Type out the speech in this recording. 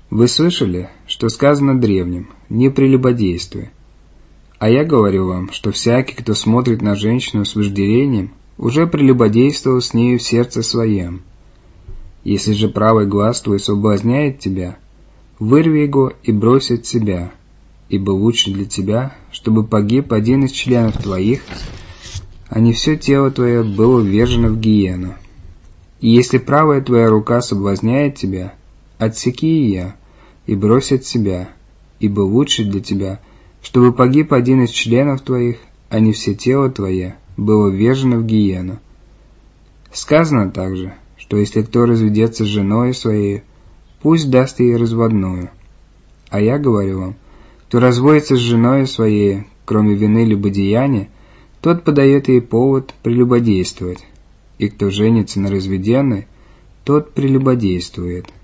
Вы слышали, что сказано древним: «Не прелюбодействуй». А я говорю вам, что всякий, кто смотрит на женщину с вожделением, уже прелюбодействовал с нею в сердце своем. Если же правый глаз твой соблазняет тебя, вырви его и брось от себя, ибо лучше для тебя, чтобы погиб один из членов твоих, а не все тело твое было ввержено в гиену. И если правая твоя рука соблазняет тебя, отсеки ее и брось от себя, ибо лучше для тебя, чтобы погиб один из членов твоих, а не все тело твое было ввержено в гиену. Сказано также, что если кто разведется с женой своей, пусть даст ей разводную. А я говорю вам, кто разводится с женой своей, кроме вины любодеяния, тот подает ей повод прелюбодействовать, и кто женится на разведенной, тот прелюбодействует.